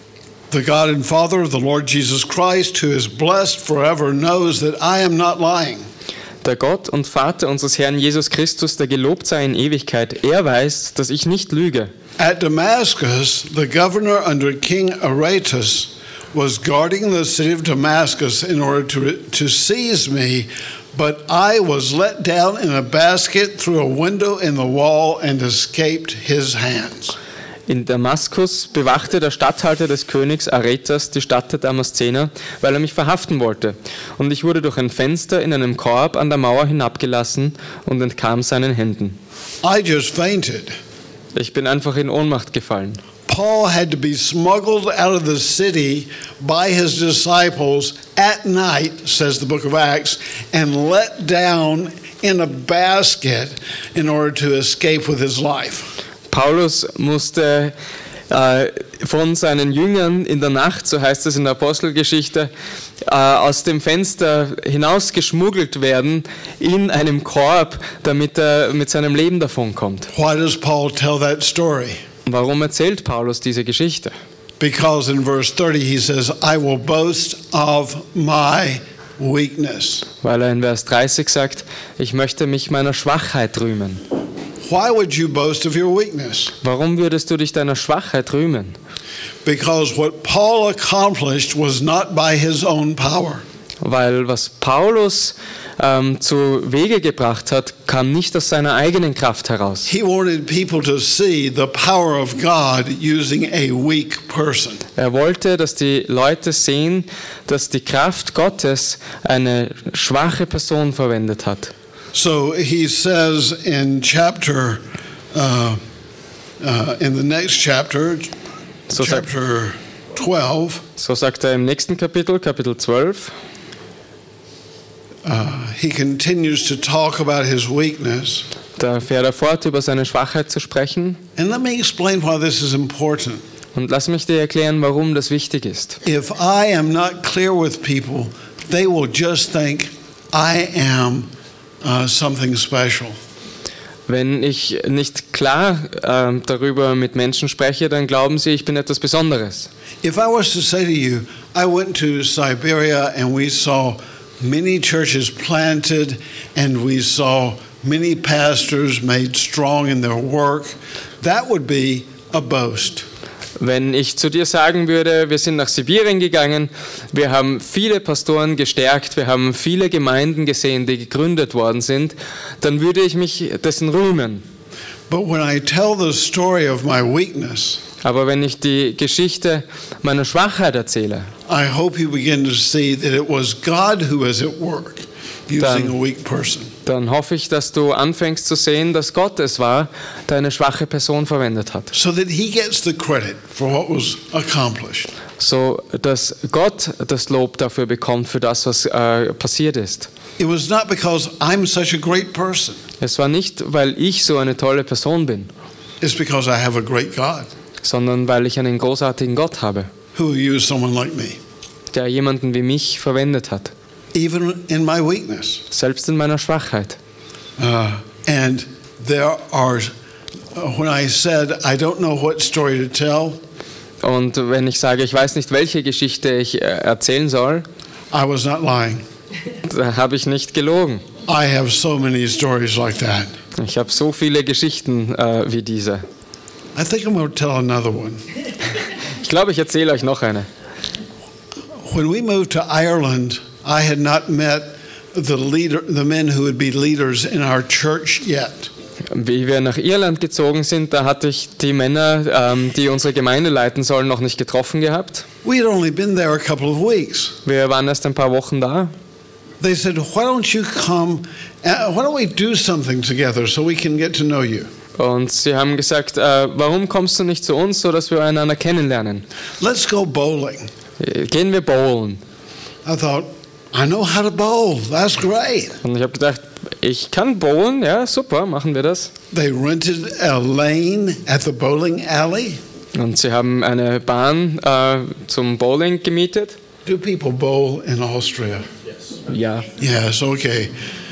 The God and Father of the Lord Jesus Christ, who is blessed forever, knows that I am not lying. Der Gott und Vater unseres Herrn Jesus Christus, der gelobt sei in Ewigkeit, er weiß, dass ich nicht lüge. At Damascus, the governor under King Aretas was guarding the city of Damascus in order to, to seize me, but I was let down in a basket through a window in the wall and escaped his hands. In Damaskus bewachte der Statthalter des Königs Aretas die Stadt der Damaszener, weil er mich verhaften wollte. Und ich wurde durch ein Fenster in einem Korb an der Mauer hinabgelassen und entkam seinen Händen. I just fainted. Ich bin einfach in Ohnmacht gefallen. Paul had to be smuggled out of the city by his disciples at night, says the book of Acts, and let down in a basket in order to escape with his life. Paulus musste äh, von seinen Jüngern in der Nacht, so heißt es in der Apostelgeschichte, äh, aus dem Fenster hinausgeschmuggelt werden in einem Korb, damit er mit seinem Leben davonkommt. Why does Paul tell that story? Warum erzählt Paulus diese Geschichte? Because in verse thirty he says, I will boast of my weakness. Weil er in Vers dreißig sagt, ich möchte mich meiner Schwachheit rühmen. Why would you boast of your weakness? Warum würdest du dich deiner Schwachheit rühmen? Because what Paul accomplished was not by his own power. Weil was Paulus ähm, zu Wege gebracht hat, kam nicht aus seiner eigenen Kraft heraus. He wanted people to see the power of God using a weak person. Er wollte, dass die Leute sehen, dass die Kraft Gottes eine schwache Person verwendet hat. So he says in chapter, uh, uh, in the next chapter, So sagt, chapter twelve, so sagt er im nächsten Kapitel, Kapitel zwölf, uh, he continues to talk about his weakness. da fährt er fort, über seine Schwachheit zu sprechen. And let me explain why this is important. Und lass mich dir erklären, warum das wichtig ist. If I am not clear with people, they will just think I am uh, something special. Wenn ich nicht klar äh, darüber mit Menschen spreche, dann glauben sie, ich bin etwas Besonderes. If I was to say to you, I went to Siberia and we saw many churches planted and we saw many pastors made strong in their work, that would be a boast. Wenn ich zu dir sagen würde, wir sind nach Sibirien gegangen, wir haben viele Pastoren gestärkt, wir haben viele Gemeinden gesehen, die gegründet worden sind, dann würde ich mich dessen rühmen. But when I tell the story of my weakness, Aber wenn ich die Geschichte meiner Schwachheit erzähle, I hope you begin to see that it was God who was at work using Dann- a weak person. dann hoffe ich, dass du anfängst zu sehen, dass Gott es war, der eine schwache Person verwendet hat. So that he gets the credit for what was accomplished. So dass Gott das Lob dafür bekommt, für das, was äh, passiert ist. It was not because I'm such a great person. Es war nicht, weil ich so eine tolle Person bin, It's because I have a great God sondern weil ich einen großartigen Gott habe, who will use someone like me, der jemanden wie mich verwendet hat, even in my weakness. selbst in meiner Schwachheit. Uh, and there are, when I said I don't know what story to tell, Und wenn ich sage, ich weiß nicht, welche Geschichte ich äh, erzählen soll, I was not lying. da habe ich nicht gelogen. I have so many stories like that. Ich habe so viele Geschichten äh, wie diese. I think I'm going to tell another one. Ich glaube, ich erzähle euch noch eine. When we moved to Ireland, I had not met the leader, the men who would be leaders in our church yet. Wie wir nach Irland gezogen sind, da hatte ich die Männer, ähm, die unsere Gemeinde leiten sollen, noch nicht getroffen gehabt. We had only been there a couple of weeks. Wir waren erst ein paar Wochen da. They said, "Why don't you come? Uh, why don't we do something together so we can get to know you? Und sie haben gesagt, äh, warum kommst du nicht zu uns, sodass wir einander kennenlernen? Let's go bowling." Äh, Gehen wir bowlen. I thought, I know how to bowl. That's great. Und ich habe gedacht, ich kann bowlen, ja, super, machen wir das. They rented a lane at the bowling alley. Und sie haben eine Bahn äh, zum Bowling gemietet. Do people bowl in Austria? Ja. Yes, okay.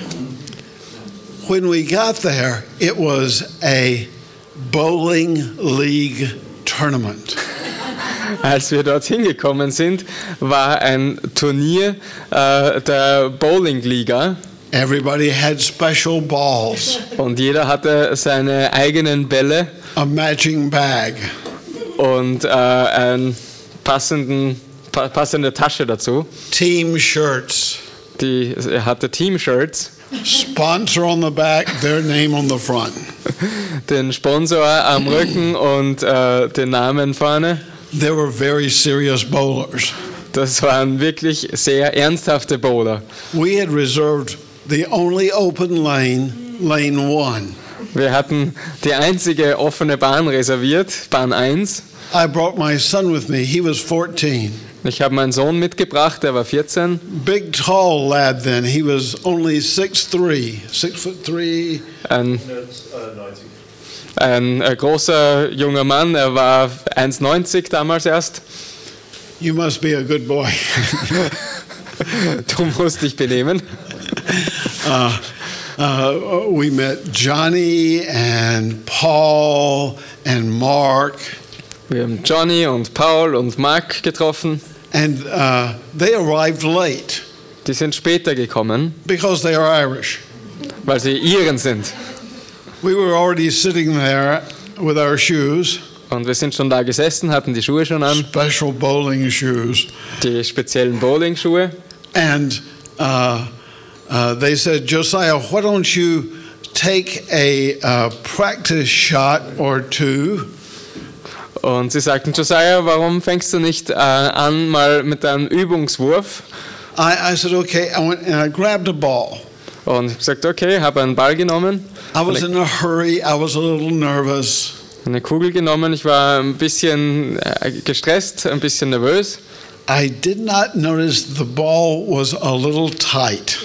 When we got there, it was a bowling league tournament. Als wir dorthin gekommen sind, war ein Turnier äh, der Bowling-Liga Everybody had special balls, und jeder hatte seine eigenen Bälle a matching bag. und äh, einen passenden, pa passende Tasche dazu. Team shirts, Die, er hatte Team-Shirts, sponsor on the back, their name on the front. den Sponsor am Rücken und äh, den Namen vorne. They were very serious bowlers. Das waren wirklich sehr ernsthafte Bowler. We had reserved the only open lane, lane one. Wir hatten die einzige offene Bahn reserviert, Bahn eins. I brought my son with me. He was fourteen. Ich habe meinen Sohn mitgebracht, der war vierzehn. Big, tall lad then. He was only six three, six foot three. Ein, ein äh, großer junger Mann, er war eins neunzig damals erst. You must be a good boy. Du musst dich benehmen. uh, uh, we met Johnny and Paul and Mark. Wir haben Johnny und Paul und Mark getroffen. And uh, they arrived late Die sind später gekommen, because they are Irish. weil sie Iren sind. We were already sitting there with our shoes, Und wir sind schon da gesessen, hatten die Schuhe schon an, special bowling shoes. die speziellen Bowling-Schuhe. And uh, uh, they said, Josiah, why don't you take a uh, practice shot or two? Und sie sagten, Josiah, warum fängst du nicht äh, an mal mit einem Übungswurf? I, I said, okay. I went and I grabbed a ball. Und ich habe gesagt, okay, habe einen Ball genommen, I was in a hurry. I was a little nervous. eine Kugel genommen. Ich war ein bisschen äh, gestresst, ein bisschen nervös. I did not notice the ball was a little tight.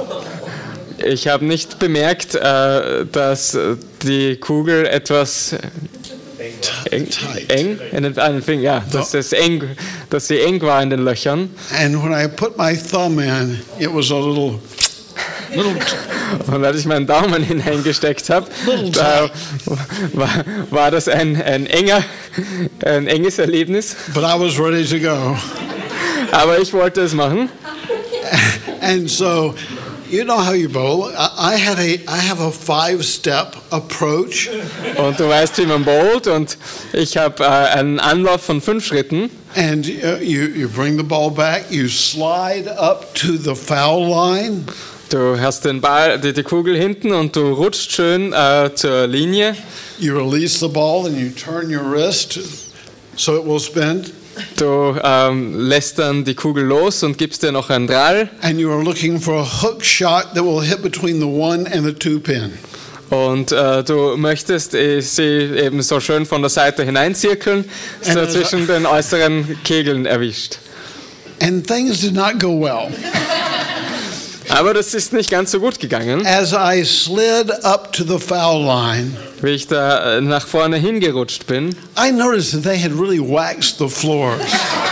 Ich habe nicht bemerkt, äh, dass die Kugel etwas eng, Tight. eng in den, an den Fingern, ja, dass, es eng, dass sie eng war in den Löchern. And when I put my thumb in, it was a little, little. Und als ich meinen Daumen hineingesteckt habe, da war, war das ein, ein, enger, ein enges Erlebnis. But I was ready to go. Aber ich wollte es machen. And so, you know how you bowl. I, I had a, I have a five-step approach. Und du weißt, wie man bowlt. Und ich habe äh, einen Anlauf von fünf Schritten. And uh, you, you bring the ball back, you slide up to the foul line. Du hast den Ball, die, die Kugel hinten und du rutschst schön äh, zur Linie. You release the ball and you turn your wrist so it will spin. Du ähm, lässt dann die Kugel los und gibst dir noch einen Drall. And you are looking for a hook shot that will hit between the one and the two pin. Und äh, du möchtest äh, sie eben so schön von der Seite hineinzirkeln, so And zwischen den äußeren Kegeln erwischt. And things did not go well. Aber das ist nicht ganz so gut gegangen. As I slid up to the foul line, Wie ich da äh, nach vorne hingerutscht bin, I noticed that they had really waxed the floors.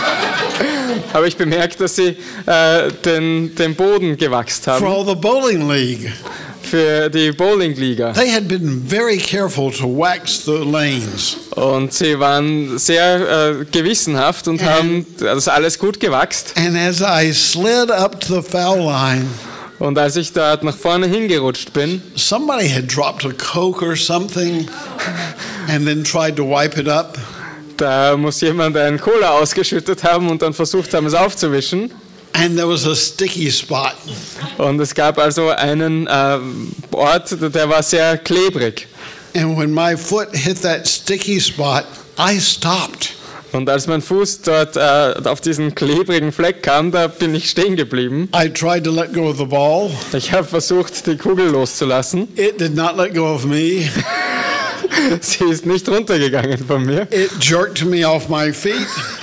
habe ich bemerkt, dass sie äh, den, den Boden gewachst For haben all the bowling league, für die Bowlingliga. they had been very careful to wax the lanes. Und sie waren sehr äh, gewissenhaft und haben das alles gut gewachst. And as I slid up to the foul line, Und als ich dort nach vorne hingerutscht bin, somebody had dropped a Coke or something and then tried to wipe it up. da muss jemand einen Cola ausgeschüttet haben und dann versucht haben, es aufzuwischen. And there was a sticky spot. Und es gab also einen äh, Ort, der war sehr klebrig. And when my foot hit that sticky spot, I stopped. Und als mein Fuß dort äh, auf diesen klebrigen Fleck kam, da bin ich stehen geblieben. I tried to let go of the ball. Ich habe versucht, die Kugel loszulassen. It did not let go of me. Sie ist nicht runtergegangen von mir. It jerked me off my feet.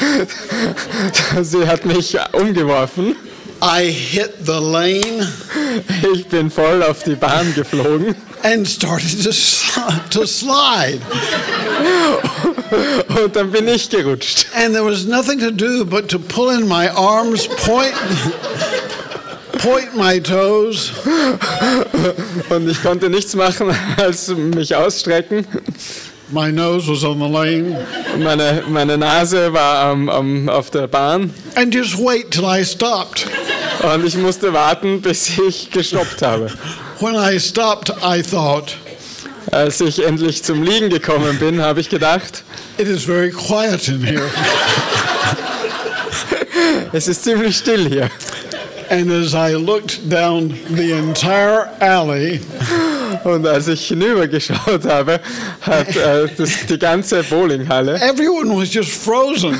Sie hat mich umgeworfen. I hit the lane Ich bin voll auf die Bahn geflogen and started to, sl- to slide. und dann bin ich gerutscht. And there was nothing to do but to pull in my arms, point, point my toes, Und ich konnte nichts machen, als mich ausstrecken. my nose was on the lane, Meine, meine Nase war am, am, auf der Bahn and just wait till I stopped. und ich musste warten, bis ich gestoppt habe. When I stopped, I thought, Als ich endlich zum Liegen gekommen bin, habe ich gedacht, it is very quiet in here. es ist ziemlich still hier. And as I looked down the entire alley, Und als ich hinübergeschaut habe, hat äh, das, die ganze Bowlinghalle, everyone was just frozen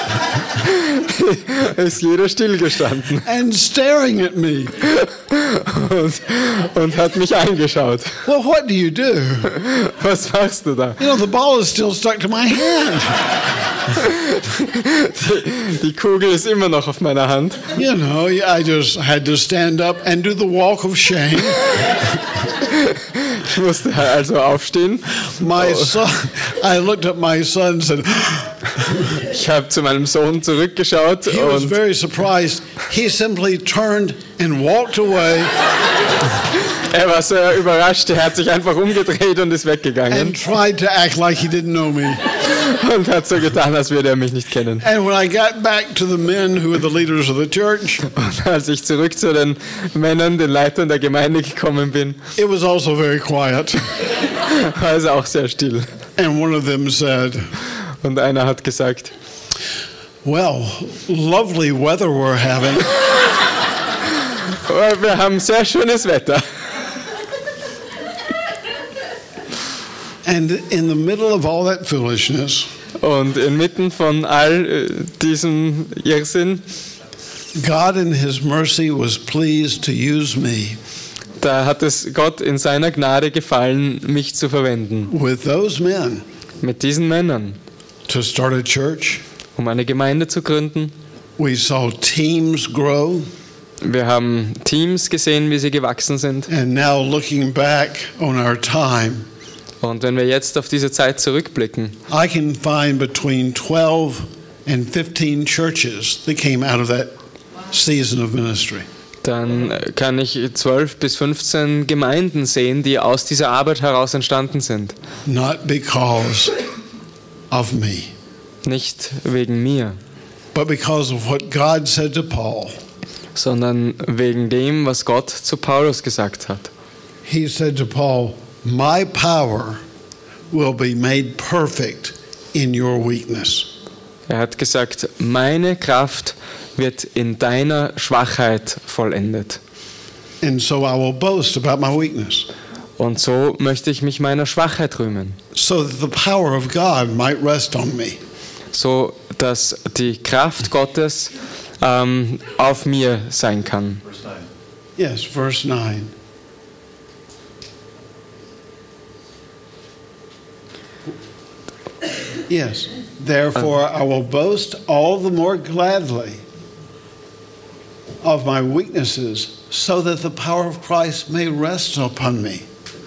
ist jeder stillgestanden and staring at me. und, und hat mich angeschaut. Well, what do you do? Was machst du da? You know, the ball is still stuck to my hand. Die, die Kugel ist immer noch auf meiner Hand. You know, I just had to stand up and do the walk of shame. Ich musste also aufstehen. My son, I looked at my son and said, Ich habe zu meinem Sohn zurückgeschaut he was und very surprised. He simply turned and walked away er war sehr überrascht. Er hat sich einfach umgedreht und ist weggegangen and tried to act like he didn't know me. und hat so getan, als würde er mich nicht kennen. And when I got back to the men who were the leaders of the church, Und als ich zurück zu den Männern, den Leitern der Gemeinde gekommen bin, it was also very quiet. war es auch sehr still. And one of them said, Und einer hat gesagt, well, lovely weather we're having. Oh, wir haben sehr schönes Wetter. And in the middle of all that foolishness, Und inmitten von all äh, diesem Irrsinn, God in His mercy was pleased to use me da hat es Gott in seiner Gnade gefallen, mich zu verwenden. with those men Mit diesen Männern, to start a church. um eine Gemeinde zu gründen. We saw teams grow, Wir haben Teams gesehen, wie sie gewachsen sind. and now looking back on our time, Und wenn wir jetzt auf diese Zeit zurückblicken, I can find between twelve and fifteen churches that came out of that season of ministry. dann kann ich zwölf bis fünfzehn Gemeinden sehen, die aus dieser Arbeit heraus entstanden sind. Not because of me, Nicht wegen mir, but because of what God said to Paul. sondern wegen dem, was Gott zu Paulus gesagt hat. He said to Paul, "My power will be made perfect in your weakness." Er hat gesagt, meine Kraft wird in deiner Schwachheit vollendet. And so I will boast about my weakness, Und so möchte ich mich meiner Schwachheit rühmen, so that the power of God might rest on me. so dass die Kraft Gottes ähm, auf mir sein kann. Yes, verse nine. Yes, therefore I will boast all the more gladly of my weaknesses, so that the power of Christ may rest upon me.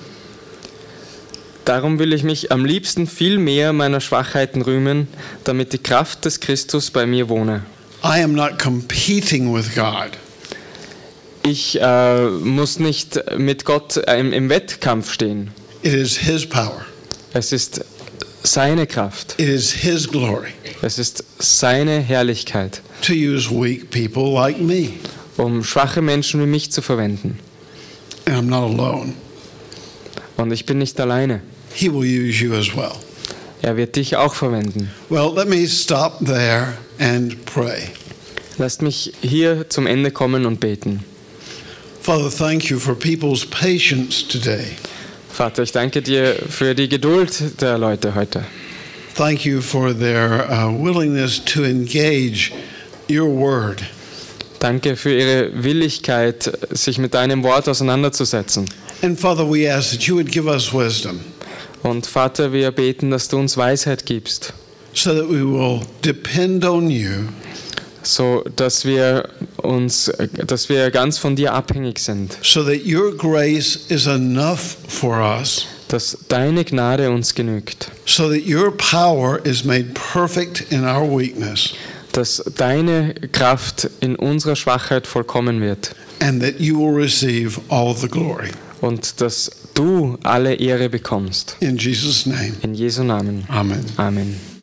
Darum will ich mich am liebsten viel mehr meiner Schwachheiten rühmen, damit die Kraft des Christus bei mir wohne. I am not competing with God. Ich äh, muss nicht mit Gott im, im Wettkampf stehen. It is His power. Es ist seine Kraft. It is His glory Es ist seine Herrlichkeit, to use weak people like me. um schwache Menschen wie mich zu verwenden. And I'm not alone. Und ich bin nicht alleine. He will use you as well. Er wird dich auch verwenden. Well, let me stop there and pray. Lasst mich hier zum Ende kommen und beten. Father, thank you for people's patience today. Vater, ich danke dir für die Geduld der Leute heute. Thank you for their uh, willingness to engage your word. Danke für ihre Willigkeit, sich mit deinem Wort auseinanderzusetzen. And Father, we ask that you would give us wisdom Und Vater, wir beten, dass du uns Weisheit gibst, so that we will depend on you so dass wir uns, dass wir ganz von dir abhängig sind, so that your grace is enough for us, dass deine Gnade uns genügt, so that your power is made perfect in our weakness, dass deine Kraft in unserer Schwachheit vollkommen wird and that you will receive all the glory. und dass du alle Ehre bekommst. In Jesus' name, In Jesu Namen. amen. Amen.